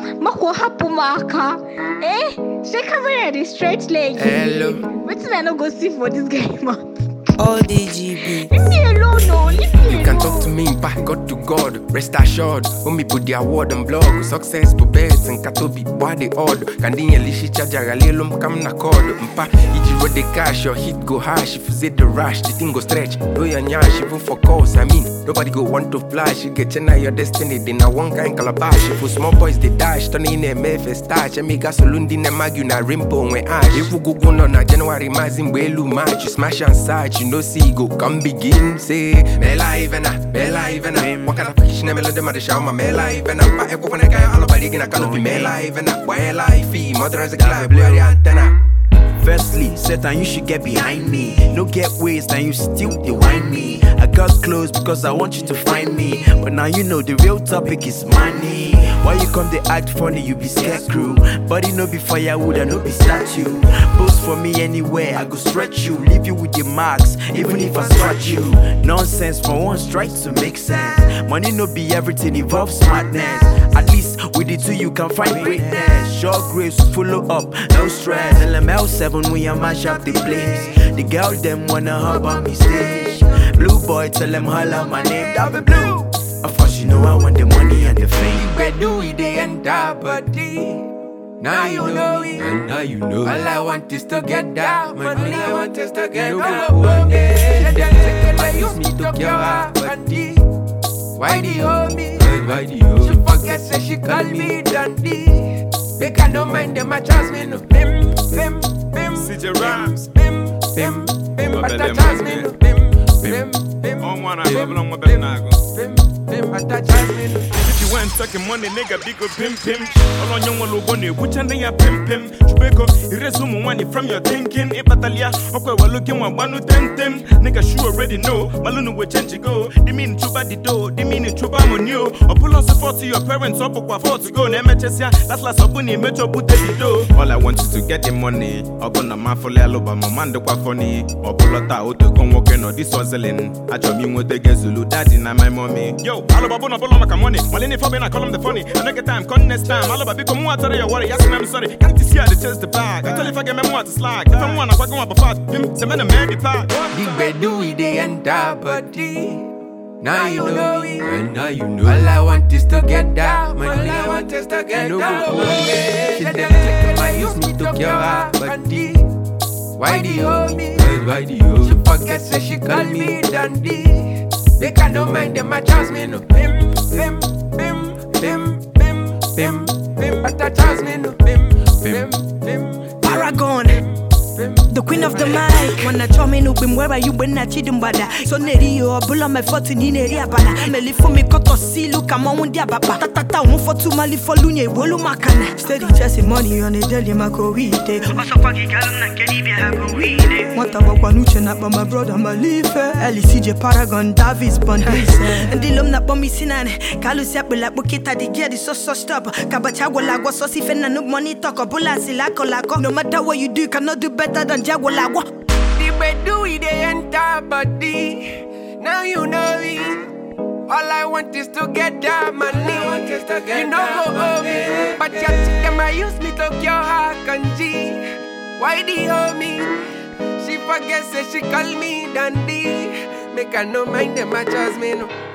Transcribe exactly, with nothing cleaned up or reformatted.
Mako hapu maka. Eh? She covered the straight leg. Hello. What did I not go see for this game? All D G B. Leave me alone, no. Leave me You can talk to me, but God to God. Rest assured, when me put the award on blog. Success to beds and katobi body odd. Kandinye lishi charger galilum kam na cord. Mpa iji road the cash, your hit go harsh. If you say the rush, the thing go stretch. Do your nyash, even for calls. I mean, nobody go want to flash. You get chena your destiny, then I one kind calabash. If you small boys they dash, turn in a mefes touch. I make a solundi na magu na rimpo when ash. If you go go no na January mazin welu match. You smash and search, you know see go come begin. Say, Mela Ivana, Mela Ivana. What kind of fish na melody ma de show ma Mela Ivana. Pa eko kone kaya alobadi gina kalopi Mela Ivana. Why life? Mother as a clap, blue the antenna. Firstly, Satan, you should get behind me. No get waste and you still they whine me. I got close because I want you to find me. But now you know the real topic is money. Why you come they act funny, you be scarecrow. Body no be firewood and no be statue. Post for me anywhere, I go stretch you. Leave you with your marks, even if I scratch you. Nonsense for one strike to make sense. Money no be everything, involves smartness. At least with the two you can find greatness. Short grace follow up, no stress. L M L seven when you mash up the place. The girl them wanna hop on me stage. Blue boy tell them holla my name, Dabby Blue. Of course you know I want the money and the fame. Where do we they end up, buddy? Now you know it, and now you know. All I want is to get that money. All I want is to get that money. Why use me to your heart, buddy? Why the homie? Why the homie? She forget say she call me Dundee. Make I don't mind them, I trust me no. Bim, bim, bim. C J Rams. Bim, bim, bim. But I trust me no. Bim, bim, bim. On one I have along with Benago. Bim, bim. But I trust me no. If you want talking money, nigga, big up pim pim. All on your one logo, which and they are pim pim. Chubeko, resume money from your thinking. Ipatalia, okay, we're looking one one to ten them. Nigga, you already know. Malunu will change it go. They mean chuba the door, they mean chuba monio. Or pull on support to your parents, up for to go. M H S ya, that's last upuni, metro put the door. All I want is to get the money. Up on the man for Laloba, my man, the funny. Or pull out out to come walking or this was selling. I told me what they get Zulu, daddy, and my mommy. Yo, Alababona, Boloma, money. Malini Fabian, I call him the funny. I don't get time, come next time. Alaba, become more to your worry. Yes, I'm sorry. Can't you see how they chest the bag? I tell you if I get my water slack. If I'm one, I'm going up a fat. Him, the man, a man, the pack. The bed do we they enter, buddy? Now you know it, and now you know. All I want is to get that money. All I want is to get that money. She them click my use me to your heart, buddy. Why the homie? Why the homie? She forget say she call me Dundee. They can't don't mind them, I trust me no. Bim, bim, bim, bim, bim, bim, bim. But I trust me no. Bim, bim, bim. Paragon. The queen of the mic. When I tell me no bim where you when I chidum bada. So neri yo bulla my fourteen in area bana. Me li for me koto si look am on dia baba. Ta ta ta one for two mali for lunye wolu makana. Steady chasing money on the daily mako weed. Also kwagi galum na kedi bi ha go weed. What about kwanuche na my brother Malife. L C J Paragon Davis Bondis. And the lum na bombi sinane. Kalu siap la bukita di gear the so so stop. Kabacha go la go so si fena no money talk bula silako lako. No matter what you do, you cannot do better than Jagwalawa. The bed do we they enter, buddy. Now you know it. All I want is to get that money. You know go over, but your chicken I use me to your heart kanji. Why the homie? She forget say she call me Dundee. Make her no mind them, I trust me no.